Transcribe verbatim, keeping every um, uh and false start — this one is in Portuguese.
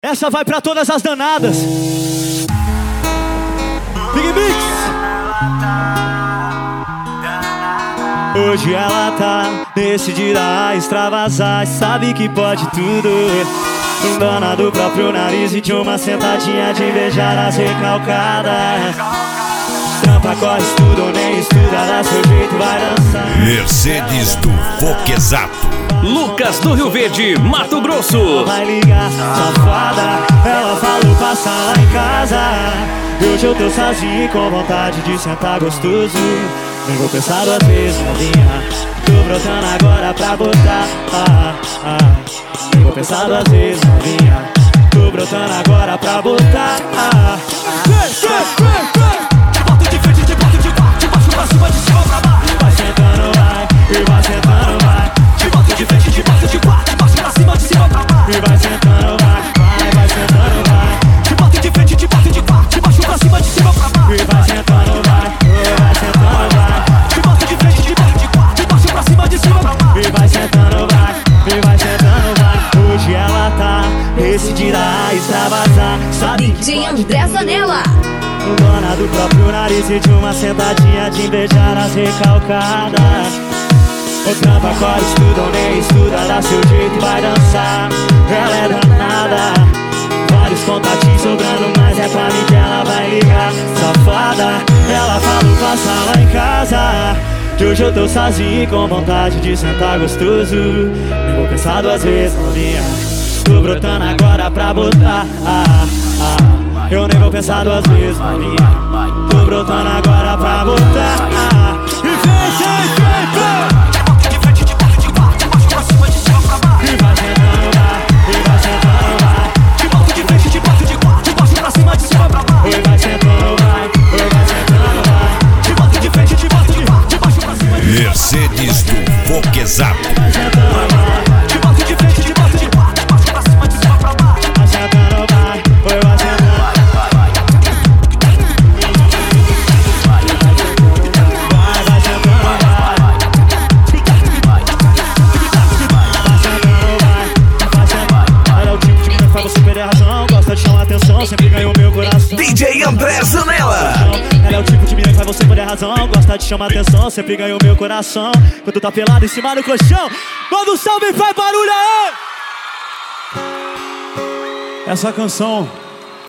Essa vai pra todas as danadas. Big Mix. Hoje ela tá decidida a extravasar, sabe que pode tudo. Dona do próprio nariz e de uma sentadinha de invejar as recalcadas. Trampa, corre, estuda, nem estuda, dá seu jeito, vai dançar. Mercedes do Foco Exato. Lucas do Rio Verde, Mato Grosso. Vai ligar, safada, ela falou passar lá em casa. Hoje eu tô sozinho com vontade de sentar gostoso. Nem vou pensar duas vezes, novinha. Tô brotando agora pra botar ah, ah. Nem vou pensar duas vezes, novinha. Tô brotando agora pra botar ah. Bota de frente, de bota de baixo, de baixo pra cima, de cima pra baixo. Vai sentando, vai, e vai sentando, vai. De bota de frente, de bota de baixo, de baixo pra cima, de cima pra baixo. E vai sentando, vai, vai, vai sentando, vai. De bota de frente, de bota de baixo, de baixo pra cima, de cima pra baixo. E vai sentando, vai, vai sentando, vai. De bota de frente, de bota de baixo, de baixo pra cima, de cima pra baixo. E vai sentando, vai, e vai sentando, vai. Hoje ela tá decidida a extravasar, sabe? D J André Zanella. Dona do próprio nariz e de uma sentadinha de invejar as recalcadas. O trampa, corre, estuda ou nem estuda, dá seu jeito e vai dançar. Ela é danada, vários contatinhos sobrando, mas é pra mim que ela vai ligar. Safada, ela falou passar lá em casa. Que hoje eu tô sozinho com vontade de sentar gostoso. Nem vou pensar duas vezes, novinha. Tô brotando agora pra botar ah, ah. Eu nem vou pensar duas vezes, novinha. Tô brotando agora pra botar ah. E vem, vem, vem, vem. De frente, de bota de baixo, de baixo pra cima, de cima pra baixo. E vai sentando, vai, e vai sentando, vai. De bota de frente, de bota de baixo, de baixo pra cima, de cima pra baixo. E vai sentando, vai, e vai sentando, vai. De bota de frente, de bota de baixo, de baixo pra cima, de cima. Mercedes do Foco Exato. Vai sentando, vai, De bota de frente, de bota de baixo, de baixo pra cima, de cima pra baixo. vai sentando, vai, e vai sentando. Sempre ganhou meu coração. D J André Zanella. Ela é o tipo de menina que faz você perder a razão. Gosta de chamar atenção, sempre ganhou meu coração. Quando tá pelado em cima do colchão, manda um salve e faz barulho aí. Essa canção